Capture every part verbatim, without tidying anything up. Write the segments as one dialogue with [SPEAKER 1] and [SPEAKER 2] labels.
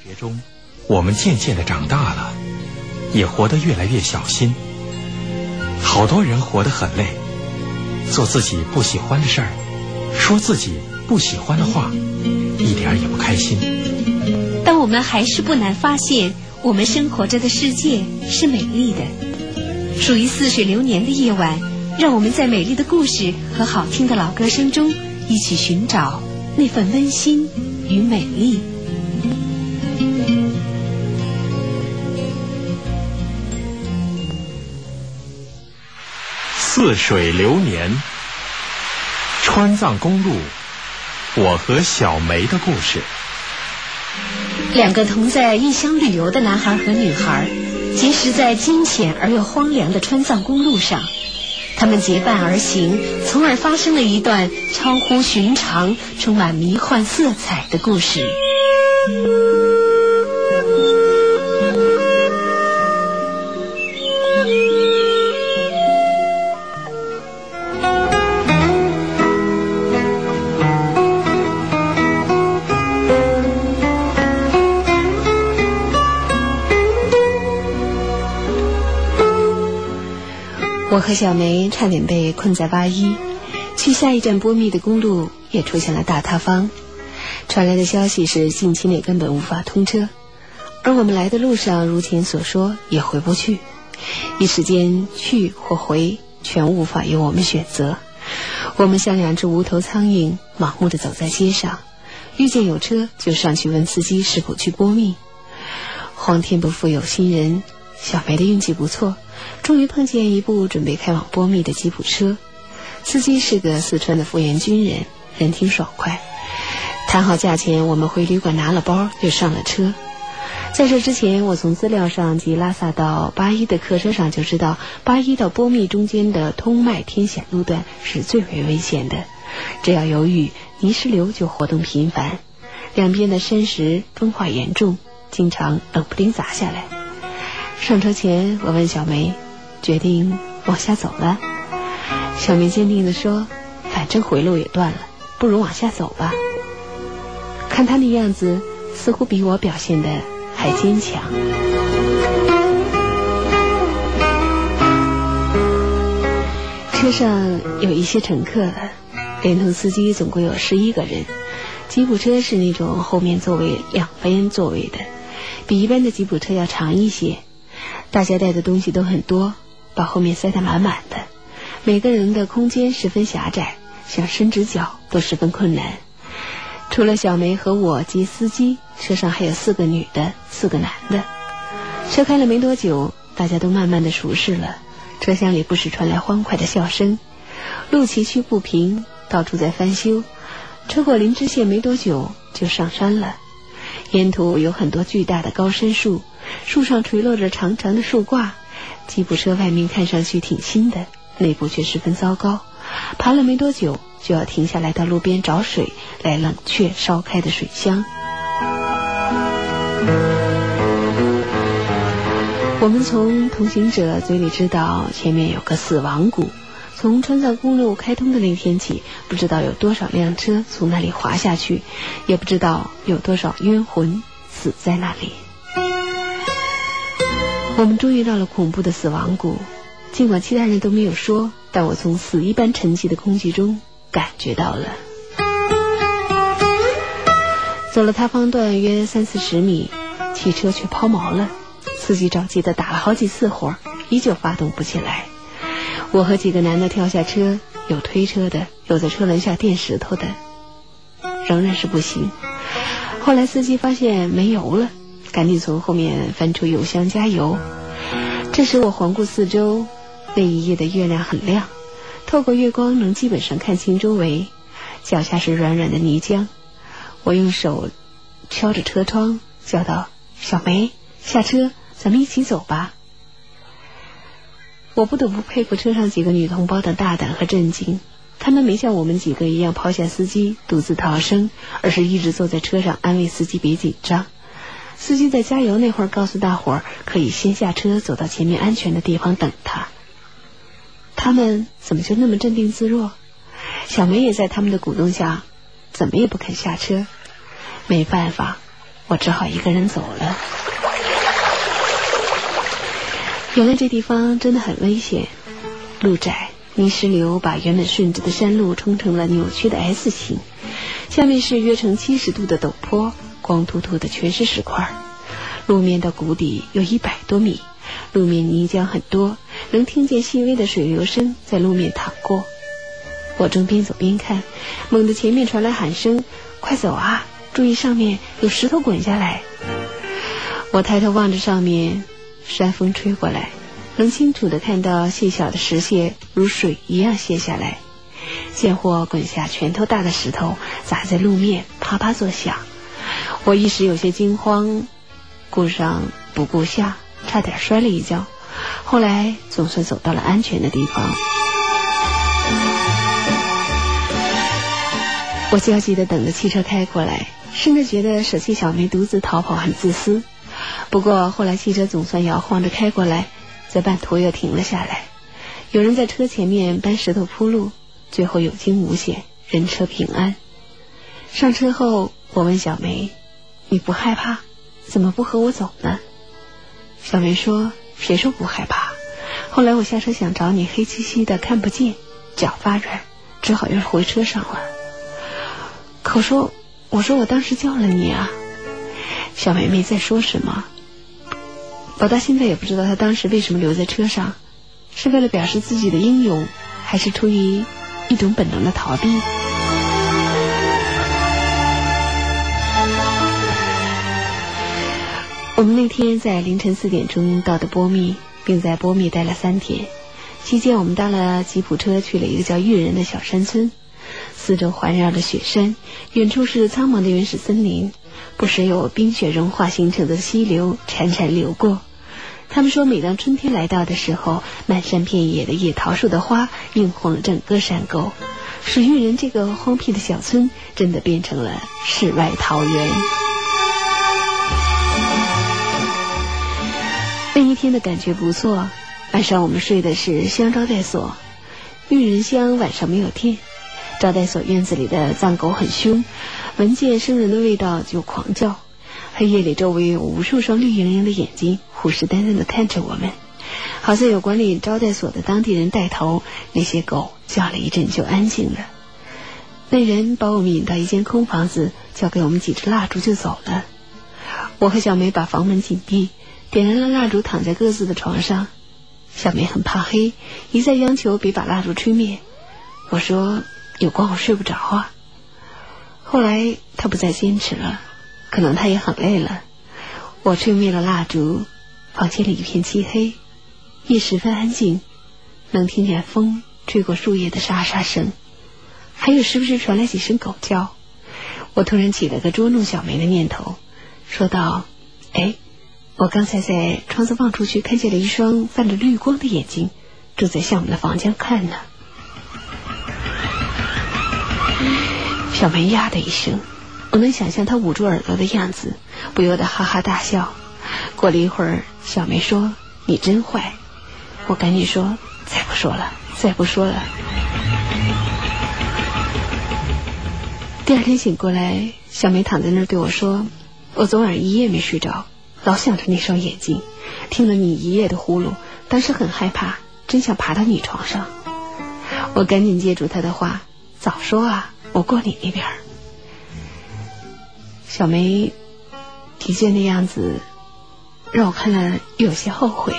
[SPEAKER 1] 学中，我们渐渐地长大了，也活得越来越小心。好多人活得很累，做自己不喜欢的事儿，说自己不喜欢的话，一点也不开心。
[SPEAKER 2] 但我们还是不难发现，我们生活着的世界是美丽的。属于似水流年的夜晚，让我们在美丽的故事和好听的老歌声中，一起寻找那份温馨与美丽。
[SPEAKER 1] 似水流年，川藏公路，我和小梅的故事。
[SPEAKER 2] 两个同在异乡旅游的男孩和女孩，结识在惊险而又荒凉的川藏公路上。他们结伴而行，从而发生了一段超乎寻常、充满迷幻色彩的故事。我和小梅差点被困在八一，去下一站波密的公路也出现了大塌方，传来的消息是近期内根本无法通车，而我们来的路上如前所说也回不去，一时间去或回全无法由我们选择。我们像两只无头苍蝇，盲目地走在街上，遇见有车就上去问司机是否去波密。皇天不负有心人，小梅的运气不错，终于碰见一部准备开往波密的吉普车，司机是个四川的复员军人，人挺爽快。谈好价钱，我们回旅馆拿了包就上了车。在这之前，我从资料上及拉萨到八一的客车上就知道，八一到波密中间的通麦天险路段是最为危险的，只要有雨，泥石流就活动频繁，两边的山石风化严重，经常冷不丁砸下来。上车前，我问小梅，决定往下走了。小梅坚定地说，反正回路也断了，不如往下走吧。看她的样子，似乎比我表现的还坚强。车上有一些乘客了，连同司机总共有十一个人。吉普车是那种后面座位两边座位的，比一般的吉普车要长一些。大家带的东西都很多，把后面塞得满满的，每个人的空间十分狭窄，想伸直脚都十分困难。除了小梅和我及司机，车上还有四个女的，四个男的。车开了没多久，大家都慢慢的熟识了，车厢里不时传来欢快的笑声。路崎岖不平，到处在翻修，车过林芝县没多久就上山了。沿途有很多巨大的高山树，树上垂落着长长的树挂。吉普车外面看上去挺新的，内部却十分糟糕。爬了没多久就要停下来到路边找水来冷却烧开的水箱。我们从同行者嘴里知道前面有个死亡谷，从川藏公路开通的那天起，不知道有多少辆车从那里滑下去，也不知道有多少冤魂死在那里。我们终于到了恐怖的死亡谷，尽管其他人都没有说，但我从死一般沉寂的空气中感觉到了。走了塌方段约三四十米，汽车却抛锚了，司机着急地打了好几次火，依旧发动不起来。我和几个男的跳下车，有推车的，有在车轮下垫石头的，仍然是不行。后来司机发现没油了，赶紧从后面翻出油箱加油。这时我环顾四周，那一夜的月亮很亮，透过月光能基本上看清周围，脚下是软软的泥浆。我用手敲着车窗叫道，小梅，下车，咱们一起走吧。我不得不佩服车上几个女同胞的大胆和镇静，她们没像我们几个一样抛下司机独自逃生，而是一直坐在车上安慰司机别紧张。司机在加油那会儿告诉大伙儿可以先下车走到前面安全的地方等他。他们怎么就那么镇定自若？小梅也在他们的鼓动下怎么也不肯下车。没办法， 我只好一个人走了。原来这地方真的很危险，路窄，泥石流把原本顺直的山路冲成了扭曲的 S 型，下面是约成七十度的陡坡，光秃秃的全是石块，路面到谷底有一百多米，路面泥浆很多，能听见细微的水流声在路面淌过。我正边走边看，猛地前面传来喊声，快走啊，注意上面有石头滚下来。我抬头望着上面，山风吹过来，能清楚地看到细小的石屑如水一样泻下来，见或滚下拳头大的石头砸在路面，啪啪作响。我一时有些惊慌，顾上不顾下，差点摔了一跤，后来总算走到了安全的地方。我焦急地等着汽车开过来，甚至觉得舍弃小梅独自逃跑很自私。不过后来汽车总算摇晃着开过来，在半途又停了下来，有人在车前面搬石头铺路，最后有惊无险，人车平安。上车后我问小梅，你不害怕？怎么不和我走呢？小梅说，谁说不害怕？后来我下车想找你，黑漆漆的看不见，脚发软，只好又回车上了。可说我说我当时叫了你啊。小梅没再说什么，我到现在也不知道她当时为什么留在车上，是为了表示自己的英勇，还是出于一种本能的逃避。我们那天在凌晨四点钟到的波密，并在波密待了三天，期间我们搭了吉普车去了一个叫玉人的小山村，四周环绕着雪山，远处是苍茫的原始森林，不时有冰雪融化形成的溪流潺潺流过。他们说每当春天来到的时候，漫山遍野的野桃树的花映红了整个山沟，使玉人这个荒僻的小村真的变成了世外桃源。那一天的感觉不错，晚上我们睡的是乡招待所。玉人乡晚上没有电，招待所院子里的藏狗很凶，闻见生人的味道就狂叫。黑夜里周围有无数双绿莹莹的眼睛虎视眈眈地看着我们，好像有管理招待所的当地人带头，那些狗叫了一阵就安静了。那人把我们引到一间空房子，交给我们几支蜡烛就走了。我和小梅把房门紧闭，点燃了蜡烛，躺在各自的床上。小梅很怕黑，一再央求别把蜡烛吹灭。我说有光我睡不着啊。后来她不再坚持了，可能她也很累了。我吹灭了蜡烛，房间里一片漆黑，夜十分安静，能听见风吹过树叶的沙沙声，还有时不时传来几声狗叫。我突然起了个捉弄小梅的念头，说道，哎，我刚才在窗子望出去，看见了一双泛着绿光的眼睛，正在向我们的房间看呢。小梅呀的一声，我能想象她捂住耳朵的样子，不由得哈哈大笑。过了一会儿，小梅说，你真坏。我赶紧说，再不说了，再不说了。第二天醒过来，小梅躺在那儿对我说，我昨晚一夜没睡着，老想着那双眼睛，听了你一夜的呼噜，当时很害怕，真想爬到你床上。我赶紧接住她的话，早说啊，我过你那边。小梅的确那样子让我看了有些后悔。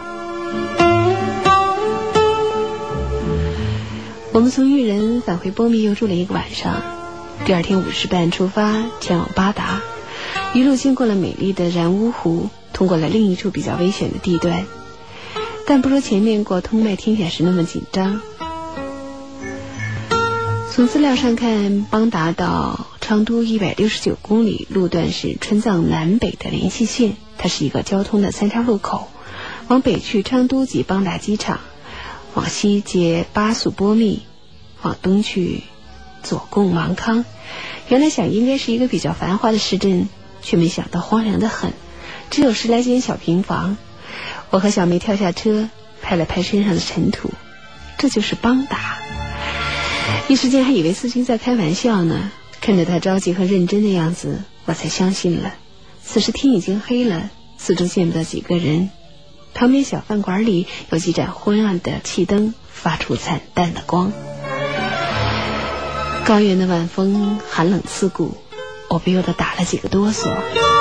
[SPEAKER 2] 我们从玉人返回波密又住了一个晚上，第二天五时半出发前往巴达，一路经过了美丽的然乌湖，通过了另一处比较危险的地段，但不如前面过通麦天险时那么紧张。从资料上看，邦达到昌都一百六十九公里，路段是川藏南北的联系线，它是一个交通的三岔路口。往北去昌都及邦达机场，往西接巴素波密，往东去左贡芒康。原来想应该是一个比较繁华的市镇，却没想到荒凉得很，只有十来间小平房。我和小梅跳下车，拍了拍身上的尘土，这就是邦达。一时间还以为司机在开玩笑呢，看着他着急和认真的样子，我才相信了。 此时天已经黑了，四周见不到几个人。旁边小饭馆里有几盏昏暗的气灯发出惨淡的光。高原的晚风寒冷刺骨，我不由得打了几个哆嗦。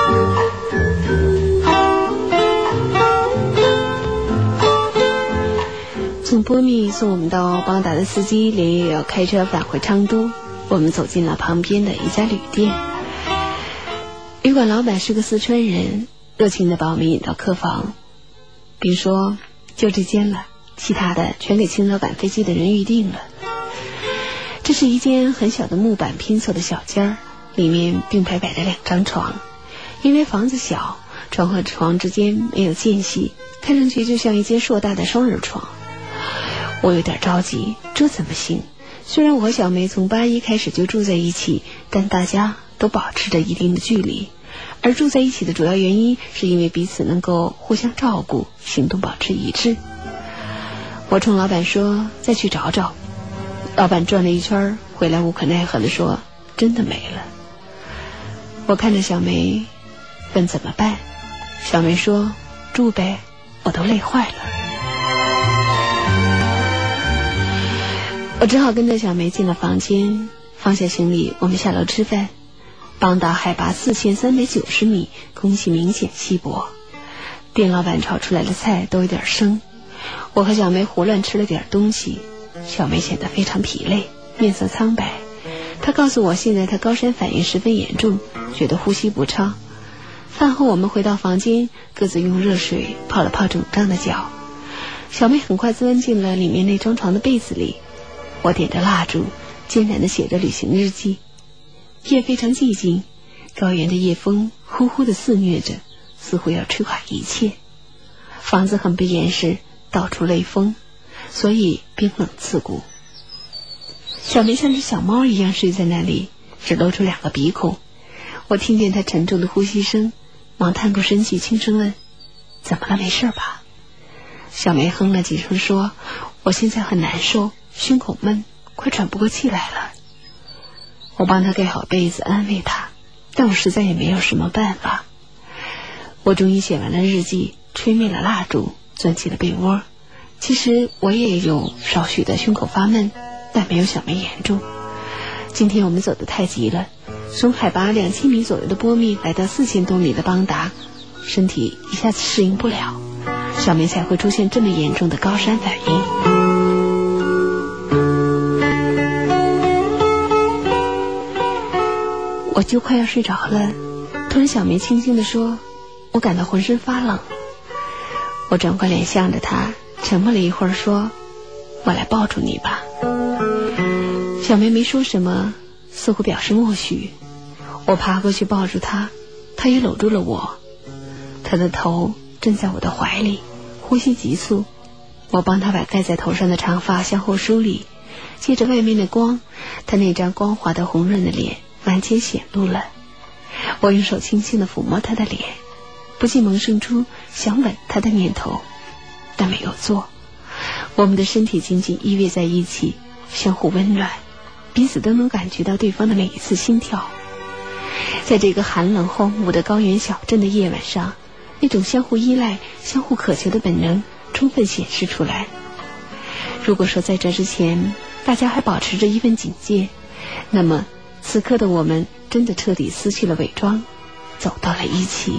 [SPEAKER 2] 从波密送我们到邦达的司机连夜要开车返回昌都，我们走进了旁边的一家旅店。旅馆老板是个四川人，热情地把我们引到客房，并说就这间了，其他的全给清早赶飞机的人预定了。这是一间很小的木板拼凑的小间儿，里面并排摆着两张床。因为房子小，床和床之间没有间隙，看上去就像一间硕大的双人床。我有点着急，这怎么行？虽然我和小梅从八一开始就住在一起，但大家都保持着一定的距离，而住在一起的主要原因是因为彼此能够互相照顾，行动保持一致。我冲老板说再去找找，老板转了一圈回来无可奈何地说真的没了。我看着小梅问怎么办，小梅说住呗，我都累坏了。我只好跟着小梅进了房间，放下行李，我们下楼吃饭。邦达海拔四千三百九十米，空气明显稀薄，店老板炒出来的菜都有点生。我和小梅胡乱吃了点东西，小梅显得非常疲累，面色苍白。她告诉我现在她高山反应十分严重，觉得呼吸不畅。饭后我们回到房间，各自用热水泡了泡肿胀的脚。小梅很快钻进了里面那张床的被子里，我点着蜡烛，艰难地写着旅行日记。夜非常寂静，高原的夜风呼呼地肆虐着，似乎要吹垮一切。房子很不严实，到处雷锋，所以冰冷刺骨。小梅像只小猫一样睡在那里，只露出两个鼻孔。我听见她沉重的呼吸声，忙探过身去轻声问怎么了，没事吧？小梅哼了几声说我现在很难受，胸口闷，快喘不过气来了。我帮她盖好被子安慰她，但我实在也没有什么办法。我终于写完了日记，吹灭了蜡烛，钻进了被窝。其实我也有少许的胸口发闷，但没有小梅严重。今天我们走得太急了，从海拔两千米左右的波密来到四千多米的邦达，身体一下子适应不了，小梅才会出现这么严重的高山反应。我就快要睡着了，突然小梅轻轻地说我感到浑身发冷。我转过脸向着她，沉默了一会儿说我来抱住你吧。小梅没说什么，似乎表示默许。我爬过去抱住她，她也搂住了我，她的头枕在我的怀里，呼吸急促。我帮她把盖在头上的长发向后梳理，借着外面的光，她那张光滑的红润的脸完全显露了。我用手轻轻地抚摸她的脸，不禁萌生出想吻她的念头，但没有做。我们的身体紧紧依偎在一起，相互温暖，彼此都能感觉到对方的每一次心跳。在这个寒冷荒芜的高原小镇的夜晚上，那种相互依赖、相互渴求的本能充分显示出来。如果说在这之前大家还保持着一份警戒，那么此刻的我们真的彻底撕去了伪装，走到了一起。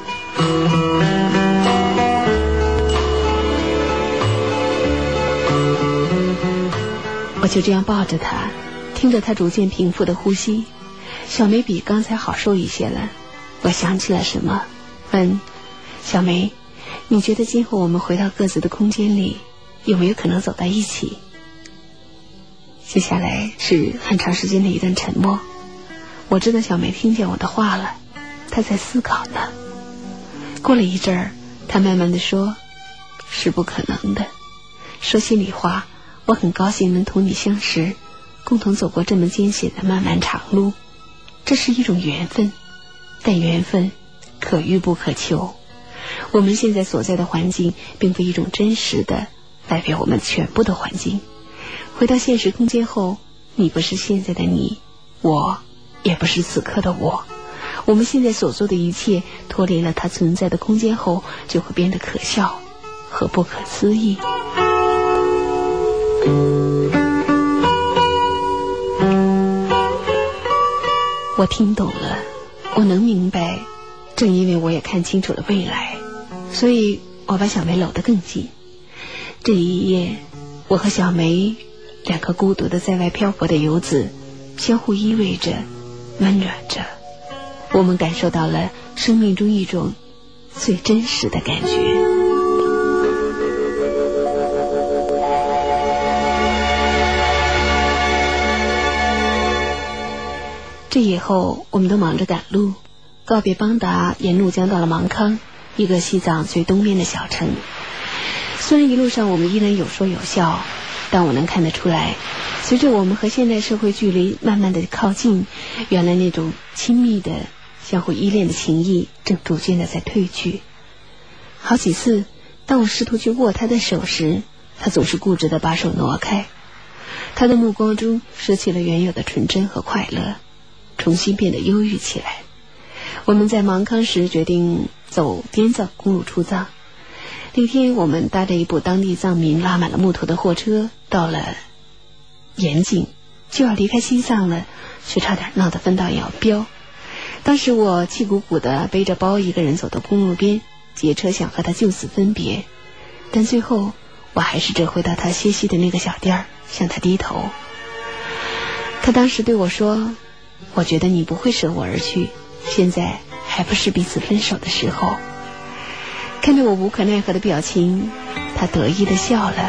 [SPEAKER 2] 我就这样抱着她，听着她逐渐平复的呼吸。小梅比刚才好受一些了。我想起了什么，问小梅，你觉得今后我们回到各自的空间里，有没有可能走到一起？接下来是很长时间的一段沉默。我知道小梅听见我的话了，她在思考呢。过了一阵儿，她慢慢地说，是不可能的。说心里话，我很高兴能同你相识，共同走过这么艰险的漫漫长路。这是一种缘分，但缘分可遇不可求。我们现在所在的环境并非一种真实的代表我们全部的环境。回到现实空间后，你不是现在的你，我也不是此刻的我。 我们现在所做的一切脱离了它存在的空间后，就会变得可笑和不可思议。我听懂了，我能明白，正因为我也看清楚了未来，所以我把小梅搂得更紧。这一夜，我和小梅两个孤独的在外漂泊的游子，相互依偎着，温暖着。我们感受到了生命中一种最真实的感觉。这以后，我们都忙着赶路，告别邦达，沿路将到了芒康，一个西藏最东边的小城。虽然一路上我们依然有说有笑，但我能看得出来，随着我们和现代社会距离慢慢的靠近，原来那种亲密的相互依恋的情谊正逐渐的在褪去。好几次当我试图去握他的手时，他总是固执的把手挪开，他的目光中失去了原有的纯真和快乐，重新变得忧郁起来。我们在芒康时决定走滇藏公路出藏。那天我们搭着一部当地藏民拉满了木头的货车，到了盐井，就要离开西藏了，却差点闹得分道扬镳。当时我气鼓鼓地背着包一个人走到公路边，劫车想和他就此分别，但最后我还是折回到他歇息的那个小店儿，向他低头。他当时对我说，我觉得你不会舍我而去，现在还不是彼此分手的时候。看着我无可奈何的表情，他得意地笑了。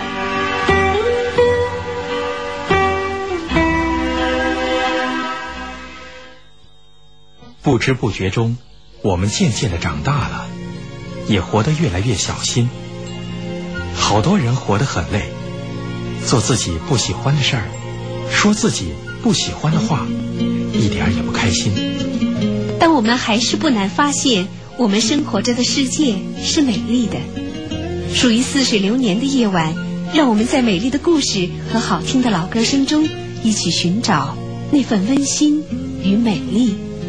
[SPEAKER 1] 不知不觉中，我们渐渐地长大了，也活得越来越小心。好多人活得很累，做自己不喜欢的事儿，说自己不喜欢的话，一点也不开心。
[SPEAKER 3] 但我们还是不难发现，我们生活着的世界是美丽的。属于似水流年的夜晚，让我们在美丽的故事和好听的老歌声中，一起寻找那份温馨与美丽。